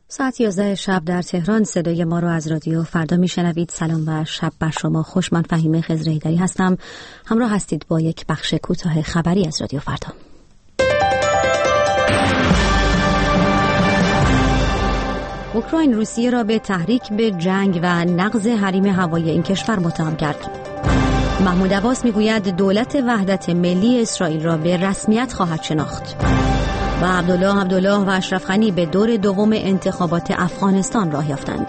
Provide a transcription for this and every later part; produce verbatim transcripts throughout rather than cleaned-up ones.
ساعت یازده شب در تهران صدای ما رو از رادیو فردا میشنوید. سلام و شب بر شما خوش. من فهیمه خضرایی‌دری هستم. همراه هستید با یک بخش کوتاه خبری از رادیو فردا. اوکراین روسیه را به تحریک به جنگ و نقض حریم هوایی این کشور متهم کرد. محمود عباس میگوید دولت وحدت ملی اسرائیل را به رسمیت خواهد شناخت. و عبدالله عبدالله و اشرف غنی به دور دوم انتخابات افغانستان راه یافتند.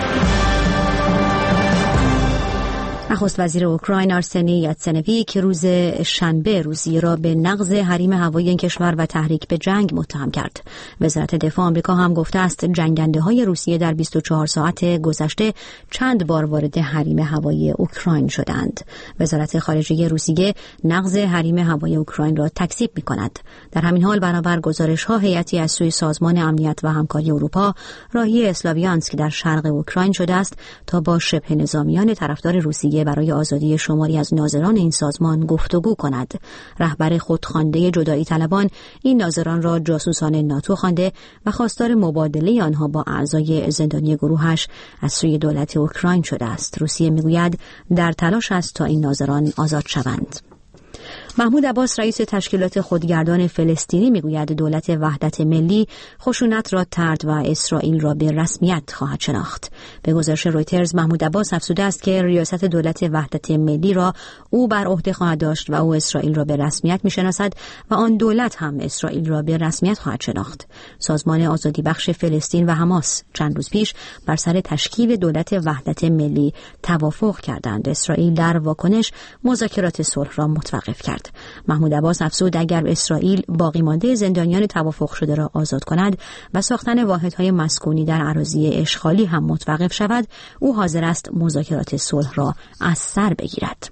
نخست وزیر اوکراین آرسنی یاتسنویک روز شنبه روسیه را به نقض حریم هوایی این کشور و تحریک به جنگ متهم کرد. وزارت دفاع آمریکا هم گفته است جنگنده‌های روسیه در بیست و چهار ساعت گذشته چند بار وارد حریم هوایی اوکراین شدند. وزارت خارجه روسیه نقض حریم هوایی اوکراین را تکذیب می‌کند. در همین حال بنابر گزارش‌ها هیئتی از سوی سازمان امنیت و همکاری اروپا راهی اسلاویانسک در شرق اوکراین شده است تا با شبه نظامیان طرفدار روسیه برای آزادی شماری از ناظران این سازمان گفتگو کند. رهبر خودخوانده جدایی طلبان این ناظران را جاسوسان ناتو خوانده و خواستار مبادله آنها با اعضای زندانی گروهش از سوی دولت اوکراین شده است. روسیه میگوید در تلاش است تا این ناظران آزاد شوند. محمود عباس رئیس تشکیلات خودگردان فلسطینی میگوید دولت وحدت ملی خشونت را طرد و اسرائیل را به رسمیت خواهد شناخت. به گزارش رویترز محمود عباس افزوده است که ریاست دولت وحدت ملی را او بر عهده خواهد داشت و او اسرائیل را به رسمیت میشناسد و آن دولت هم اسرائیل را به رسمیت خواهد شناخت. سازمان آزادی بخش فلسطین و حماس چند روز پیش بر سر تشکیل دولت وحدت ملی توافق کردند. اسرائیل در واکنش مذاکرات صلح را متوقف کرد. محمود عباس افزود اگر اسرائیل باقی مانده زندانیان توافق شده را آزاد کند و ساختن واحدهای مسکونی در اراضی اشغالی هم متوقف شود، او حاضر است مذاکرات صلح را از سر بگیرد.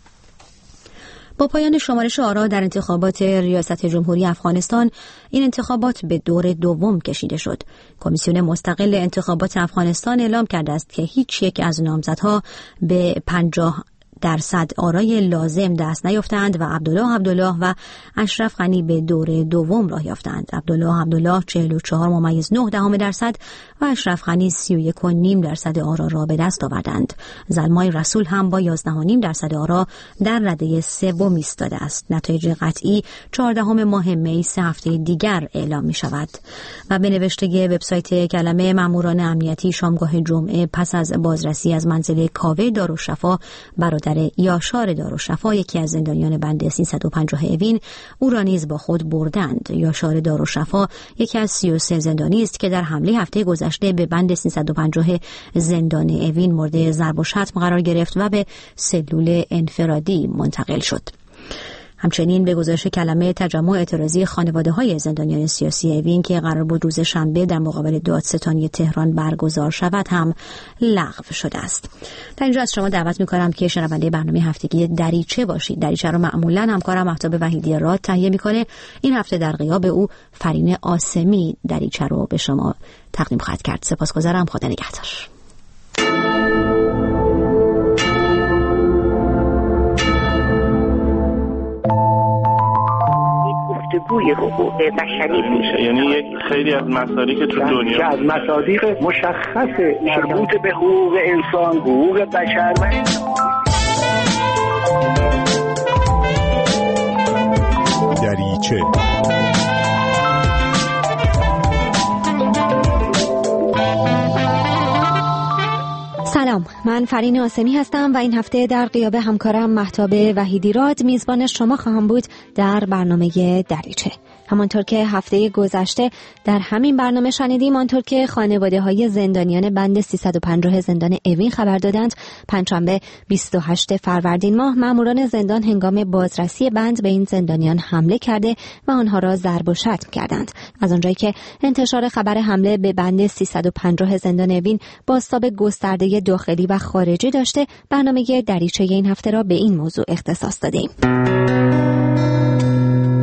با پایان شمارش آرا در انتخابات ریاست جمهوری افغانستان، این انتخابات به دور دوم کشیده شد. کمیسیون مستقل انتخابات افغانستان اعلام کرده است که هیچ یک از نامزدها به پنجاه درصد آرای لازم دست نیافتند و عبدالله عبدالله و اشرف غنی به دور دوم راه یافتند. عبدالله عبدالله چهل و چهار ممیز نه دهم درصد و اشرف غنی سی و یک و نیم درصد آرا را به دست آوردند. زلمای رسول هم با یازده و نیم درصد آرا در رده سوم ایستاده است. نتایج قطعی چهاردهم ماه می سه هفته دیگر اعلام می شود. و به نوشته وبسایت کلمه ماموران امنیتی شامگاه جمعه پس از بازرسی از منزل کاوه دارالشفا برادر در یاشار دارالشفا یکی از زندانیان بند سیصد و پنجاه اوین او را نیز با خود بردند. یاشار دارالشفا یکی از سی و سه زندانی است که در حمله هفته گذشته به بند سیصد و پنجاه زندان اوین مورد ضرب و شتم قرار گرفت و به سلول انفرادی منتقل شد. همچنین به گزارش کلمه تجمع اعتراضی خانواده‌های زندانیان سیاسی اوین که قرار بود روز شنبه در مقابل دادستانی تهران برگزار شود هم لغو شده است. در اینجا از شما دعوت می‌کنم که شنونده برنامه هفتگی دریچه باشید. دریچه رو معمولاً همکارم مهتاب وحیدی راد تهیه می‌کنه. این هفته در غیاب او فرین آسمی دریچه رو به شما تقدیم خواهد کرد. سپاسگزارم. خدا نگهدار. گفتگوی حقوق بشری میشه، یعنی یک خیلی از مصادیق تو دنیا از مصادیق مشخص مربوط به حقوق انسان، حقوق بشر و دریچه. سلام، من فرین آسمی هستم و این هفته در غیاب همکارم مهتاب وحیدی راد میزبان شما خواهم بود در برنامه دریچه. همانطور که هفته گذشته در همین برنامه شنیدیم، آنطور که خانواده‌های زندانیان بند سیصد و پنجاه زندان اوین خبر دادند، پنجشنبه بیست و هشتم فروردین ماه ماموران زندان هنگام بازرسی بند به این زندانیان حمله کرده و آنها را ضرب و شتم کردند. از آنجایی که انتشار خبر حمله به بند سیصد و پنجاه زندان اوین بازتاب گسترده داخلی و خارجی داشته، برنامه دریچه این هفته را به این موضوع اختصاص دادیم.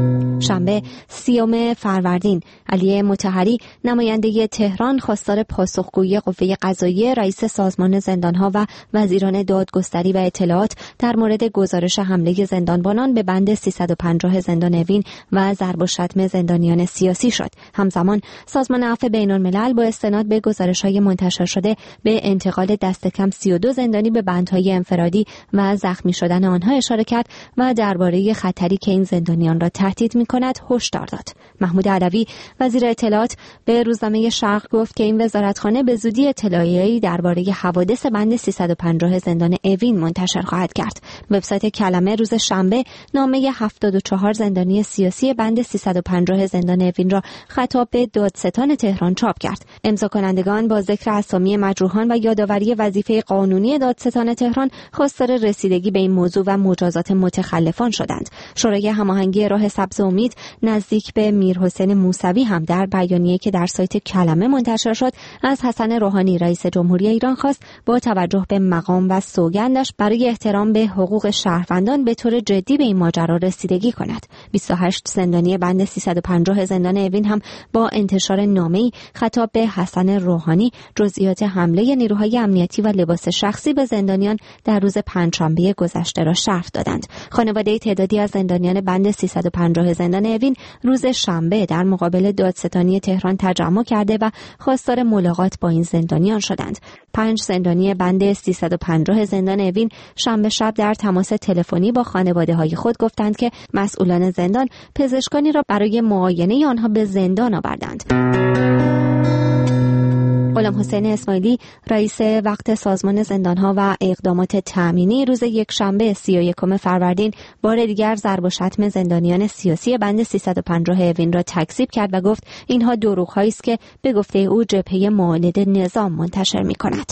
شنبه سیوم فروردین علی مطهری نماینده تهران خواستار پاسخگویی قوه قضاییه، رئیس سازمان زندانها و وزیران دادگستری و اطلاعات در مورد گزارش حمله زندانبانان به بند سیصد و پنجاه زندان اوین و ضرب و شتم زندانیان سیاسی شد. همزمان سازمان عفو بین‌الملل با استناد به گزارش‌های منتشر شده به انتقال دست کم سی و دو زندانی به بندهای انفرادی و زخمی شدن آنها اشاره کرد و درباره خطری که این زندانیان را تهدید می‌کند هشدار داد. محمود علوی وزیر اطلاعات به روزنامه شرق گفت که این وزارتخانه به زودی اطلاعیه‌ای درباره حوادث بند سیصد و پنجاه زندان اوین منتشر خواهد کرد. وبسایت کلمه روز شنبه نامه هفتاد و چهار زندانی سیاسی بند سیصد و پنجاه زندان اوین را خطاب به دادستان تهران چاپ کرد. امضا کنندگان با ذکر اسامی مجروحان و یادآوری وظیفه قانونی دادستان تهران خواستار رسیدگی به این موضوع و مجازات متخلفان شدند. شورای هماهنگی راه سبز امید نزدیک به میرحسین موسوی هم در بیانیه‌ای که در سایت کلمه منتشر شد از حسن روحانی رئیس جمهوری ایران خواست با توجه به مقام و سوگندش برای احترام به حقوق شهروندان به طور جدی به این ماجرا رسیدگی کند. بیست و هشت زندانی بند سیصد و پنجاه زندان اوین هم با انتشار نامه‌ای خطاب به حسن روحانی جزئیات حمله نیروهای امنیتی و لباس شخصی به زندانیان در روز پنجشنبه گذشته را شرح دادند. خانواده تعدادی از زندانیان بند سیصد و پنجاه زندان اوین روز شنبه در مقابل دادستانی تهران تجمع کرده و خواستار ملاقات با این زندانیان شدند. پنج زندانی بند سیصد و پنجاه زندان اوین شنبه شب در تماس تلفنی با خانواده‌های خود گفتند که مسئولان زندان پزشکانی را برای معاینه آنها به زندان آوردند. غلام حسین اسماعیلی رئیس وقت سازمان زندانها و اقدامات تأمینی روز یکشنبه سی و یکم فروردین بار دیگر ضرب و شتم زندانیان سیاسی بند سیصد و پنجاه اوین را تکذیب کرد و گفت اینها دروغ‌هایی است که به گفته او جبهه معاند نظام منتشر می‌کند.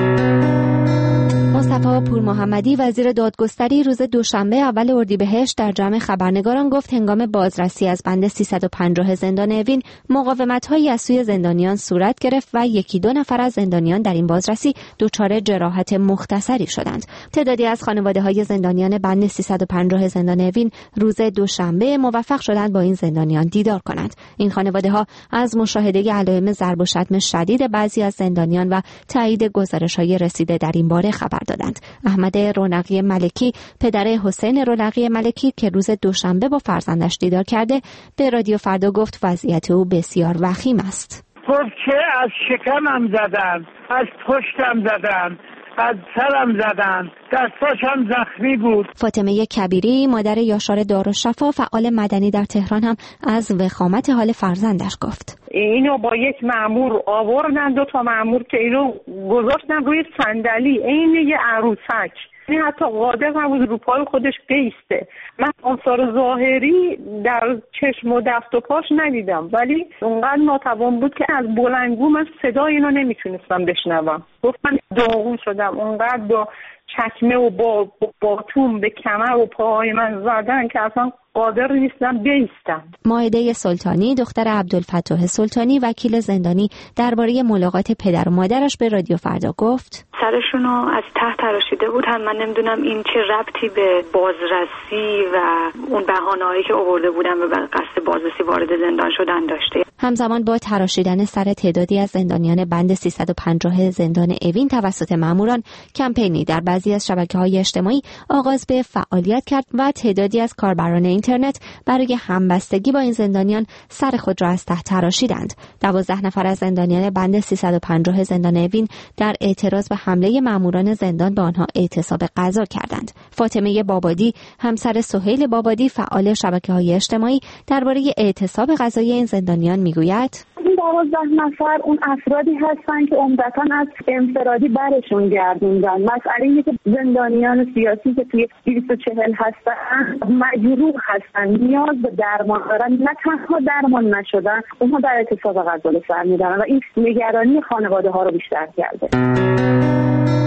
مصطفی پور محمدی وزیر دادگستری روز دوشنبه اول اردیبهشت در جمع خبرنگاران گفت هنگام بازرسی از بند سیصد و پنجاه زندان اوین مقاومت‌هایی از سوی زندانیان صورت گرفت و یکی دو نفر از زندانیان در این بازرسی دچار جراحت مختصری شدند. تعدادی از خانواده‌های زندانیان بند سیصد و پنجاه زندان اوین روز دوشنبه موفق شدند با این زندانیان دیدار کنند. این خانواده‌ها از مشاهده علائم ضرب و شتم شدید بعضی از زندانیان و تایید گزارش‌های رسیده در این باره خبر دادند. احمد رونقی ملکی پدر حسین رونقی ملکی که روز دوشنبه با فرزندش دیدار کرده به رادیو فردا گفت وضعیت او بسیار وخیم است. گفت که از شکمم زدن، از پشتم زدن، از سرم زدن، دستاشم زخمی بود. فاطمه کبیری مادر یاشار دارالشفا فعال مدنی در تهران هم از وخامت حال فرزندش گفت. اینو با یک مأمور آوردن، دو تا مأمور که اینو گذاشتن روی صندلی عین یه عروسک. این حتی قادر نبود رو پای خودش بیسته. من آثار ظاهری در چشم و دست و پاش ندیدم ولی اونقدر ناتوان بود که از بلندگو من صدای اینو نمیتونستم بشنوم. گفتم داغون شدم، اونقدر با چکمه و با باتوم به کمر و پاهای من زدن که اصلا قادر نیستم بیستم. مائده سلطانی دختر عبدالفتاح سلطانی وکیل زندانی درباره ملاقات پدر و مادرش به رادیو فردا گفت سرشونو از ته تراشیده بودن. من نمیدونم این چه ربطی به بازرسی و اون بهانه‌هایی که آورده بودن و به قصد بازرسی وارد زندان شدن داشته. همزمان با تراشیدن سر تعدادی از زندانیان بند سیصد و پنجاه زندان اوین توسط ماموران، کمپینی در بعضی از شبکه‌های اجتماعی آغاز به فعالیت کرد و تعدادی از کاربران اینترنت برای همبستگی با این زندانیان سر خود را از ته تراشیدند. دوازده نفر از زندانیان بند سیصد و پنجاه زندان اوین در اعتراض به حمله ماموران زندان به آنها اعتصاب غذا کردند. فاطمه بابادی همسر سهیل بابادی فعال شبکه‌های اجتماعی درباره اعتصاب غذایی این زندانیان میگوید این دوازده نفر اون افرادی هستن که عمدتاً از انفرادی برشون گردوندن. مسئله اینه که زندانیان سیاسی که توی دویست و چهل هستن مجروح هستن، نیاز به درمان دارن، نه تنها درمان نشدن، اونها در اعتصاب غذا سر میدارن و این نگرانی خانواده ها رو بیشتر کرده.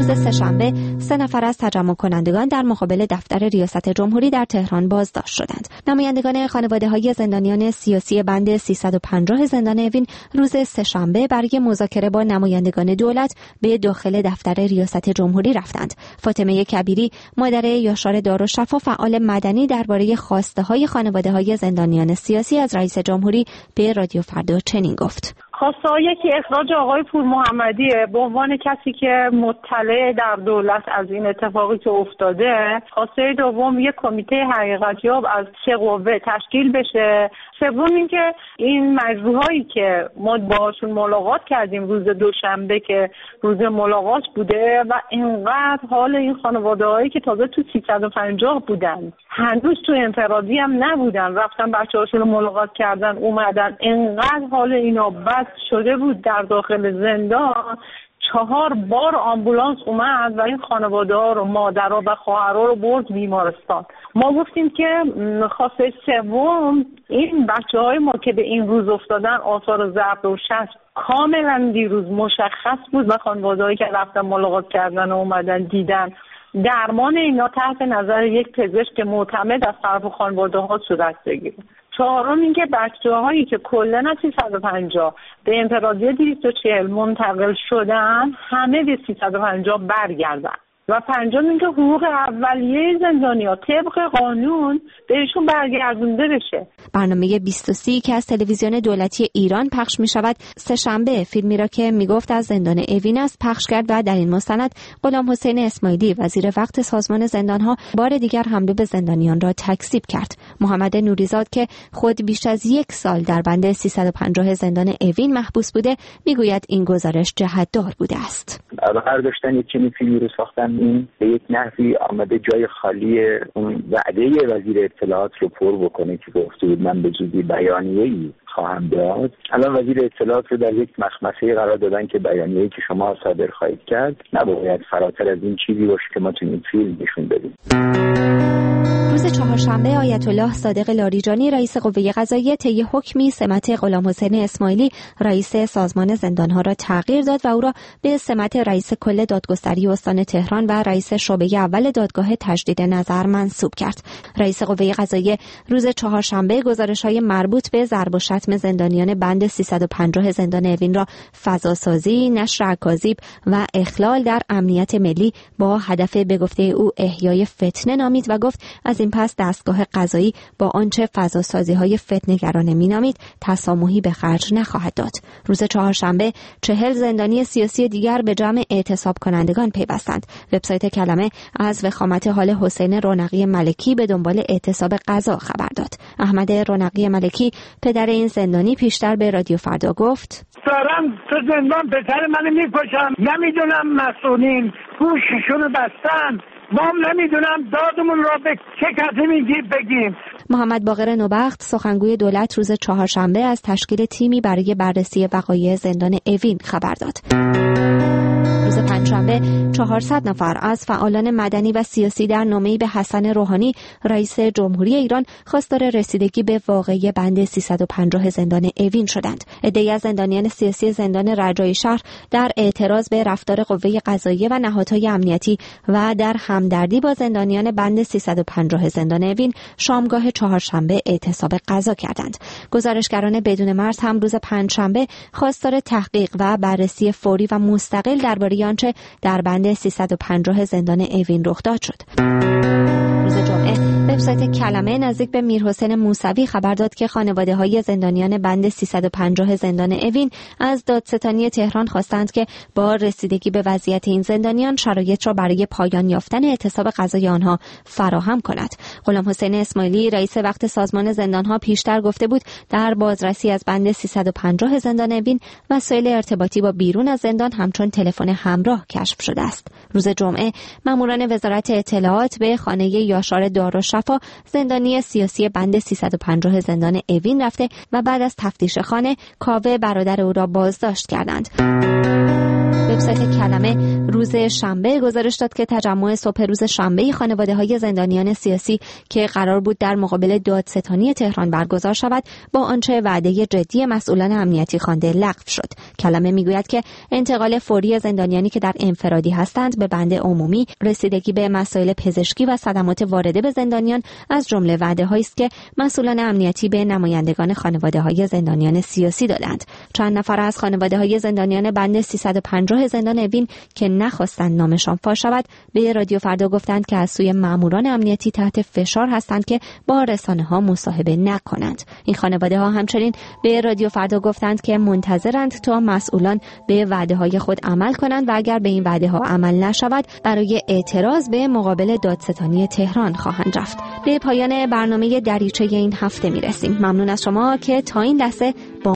روز سه‌شنبه سه نفر از تجمع کنندگان در مقابل دفتر ریاست جمهوری در تهران بازداشت شدند. نمایندگان خانواده‌های زندانیان سیاسی بند سیصد و پنجاه زندان اوین روز سه‌شنبه برای مذاکره با نمایندگان دولت به داخل دفتر ریاست جمهوری رفتند. فاطمه کبیری، مادر یاشار دارالشفا، فعال مدنی، درباره خواسته‌های خانواده‌های زندانیان سیاسی از رئیس جمهوری به رادیو فردا چنین گفت: خواسته‌های یکی اخراج آقای پور محمدیه به عنوان کسی که مطلع در دولت از این اتفاقی که افتاده. خواسته دوم یک کمیته حقیقتیاب از سه قوه تشکیل بشه. سوم اینکه این مجروحایی که ما باشون ملاقات کردیم روز دوشنبه که روز ملاقات بوده و اینقدر حال این خانواده‌هایی که تازه تو سیصد و پنجاه بودن، هنوز تو انفرادی هم نبودن، رفتن بچه‌هاشون رو ملاقات کردن اومدن، اینقدر حال اینا بد شده بود در داخل زندان. چهار بار آمبولانس اومد و این خانواده ها رو، مادرها و خواهرها رو برد بیمارستان. ما گفتیم که خواسته سوم این بچه های ما که به این روز افتادن آثار ضرب و شتم کاملا دیروز مشخص بود و خانواده هایی که رفتن ملاقات کردن و اومدن دیدن درمان اینا تحت نظر یک پزشک معتمد از طرف خانواده ها صورت بگیره. چهارم اینکه بچه‌هایی که کلاً از سیصد و پنجاه به انفرادی دویست و چهل منتقل شدن همه به سیصد و پنجاه برگردن. و پنجم اینکه حقوق اولیه زندانی‌ها طبق قانون بهشون برگردونده بشه. برنامه بیست و سه که از تلویزیون دولتی ایران پخش می شود سه‌شنبه فیلمی را که می گفت از زندان اوین است پخش کرد و در این مستند غلام حسین اسماعیلی وزیر وقت سازمان زندان‌ها بار دیگر حمله به زندانیان را تکذیب کرد. محمد نوریزاد که خود بیش از یک سال در بند سیصد و پنجاه زندان اوین محبوس بوده میگوید این گزارش جهت‌دار بوده است. هر داشتن یک چنین فیلمی رو ساختن این به یک نحوی آمده جای خالی اون وعده وزیر اطلاعات رو پر بکنه که گفته بود من به زودی بیانیه‌ای خواهم داد. الان وزیر اطلاعات رو در یک مخمسه قرار دادن که بیانیه‌ای که شما صادر خواهید کرد نباید فراتر از این چیزی باشه که ما تو این فیلم نشون بدیم. روز چهارشنبه آیت الله صادق لاریجانی رئیس قوه قضاییه طی حکمی سمت غلام حسین اسماعیلی رئیس سازمان زندانها را تغییر داد و او را به سمت رئیس کل دادگستری استان تهران و رئیس شعبه اول دادگاه تجدید نظر منصوب کرد. رئیس قوه قضاییه روز چهارشنبه گزارش‌های مربوط به ضرب و شتم زندانیان بند سیصد و پنجاه زندان اوین را فضاسازی، نشر اکاذیب و اخلال در امنیت ملی با هدف به گفته او احیای فتنه نامید و گفت از این پس دستگاه قضایی با آنچه فضاسازی‌های فتنه‌گرانه می‌نامید تسامحی به خرج نخواهد داد. روز چهارشنبه چهل زندانی سیاسی دیگر به جمع اعتصاب کنندگان پیوستند. وبسایت کلمه از وخامت حال حسین رونقی ملکی به دنبال اعتصاب قضا خبر داد. احمد رونقی ملکی پدر این زندانی پیشتر به رادیو فردا گفت: دارم تو زندان پسر منو میکشم، نمیدونم مسئولین گوششونو بستن، ما نمیدونم دادمون را به چه کسی میگیم بگیم. محمد باقر نوبخت سخنگوی دولت روز چهارشنبه از تشکیل تیمی برای بررسی وقایع زندان اوین خبر داد. روز پنجشنبه چهارصد نفر از فعالان مدنی و سیاسی در نامه‌ای به حسن روحانی رئیس جمهوری ایران خواستار رسیدگی به واقعه بند سیصد و پنجاه زندان اوین شدند. عده‌ای از زندانیان سیاسی زندان رجایی شهر در اعتراض به رفتار قوه قضاییه و نهادهای امنیتی و در همدردی با زندانیان بند سیصد و پنجاه زندان اوین شامگاه چهارشنبه اعتصاب قضا کردند. گزارشگران بدون مرز هم روز پنجشنبه خواستار تحقیق و بررسی فوری و مستقل درباره آنچه در بند سیصد و پنجاه زندان اوین رخ داد شد. روز جمعه وبسایت کلمه نزدیک به میرحسین موسوی خبر داد که خانواده‌های زندانیان بند سیصد و پنجاه زندان اوین از دادستانی تهران خواستند که با رسیدگی به وضعیت این زندانیان شرایط را برای پایان یافتن اعتصاب قضایی آنها فراهم کند. غلام حسین اسماعیلی رئیس وقت سازمان زندانها پیشتر گفته بود در بازرسی از بند سیصد و پنجاه زندان اوین وسایل ارتباطی با بیرون از زندان همچون تلفن همراه کشف شده است. روز جمعه ماموران وزارت اطلاعات به خانه یاشار دارالشفا زندانی سیاسی بند سیصد و پنجاه زندان اوین رفته و بعد از تفتیش خانه کاوه برادر او را بازداشت کردند. وبسایت کلمه روز شنبه گزارش داد که تجمع صبح روز شنبه خانواده‌های زندانیان سیاسی که قرار بود در مقابل دادستانی تهران برگزار شود با آنچه وعده جدی مسئولان امنیتی خوانده لغو شد. کلمه میگوید که انتقال فوری زندانیانی که در انفرادی هستند به بند عمومی، رسیدگی به مسائل پزشکی و صدمات وارده به زندانیان از جمله وعده‌هایی است که مسئولان امنیتی به نمایندگان خانواده‌های زندانیان سیاسی دادند. چند نفر از خانواده‌های زندانیان بند سیصد و پنجاه زندان اوین که نخواستند نامشان فاش شود به رادیو فردا گفتند که از سوی ماموران امنیتی تحت فشار هستند که با رسانه‌ها مصاحبه نکنند. این خانواده‌ها همچنین به رادیو فردا گفتند که منتظرند تا مسئولان به وعده‌های خود عمل کنند و اگر به این وعده‌ها عمل نشود برای اعتراض به مقابل دادستانی تهران خواهند رفت. به پایان برنامه دریچه این هفته میرسیم. ممنون از شما که تا این لحظه با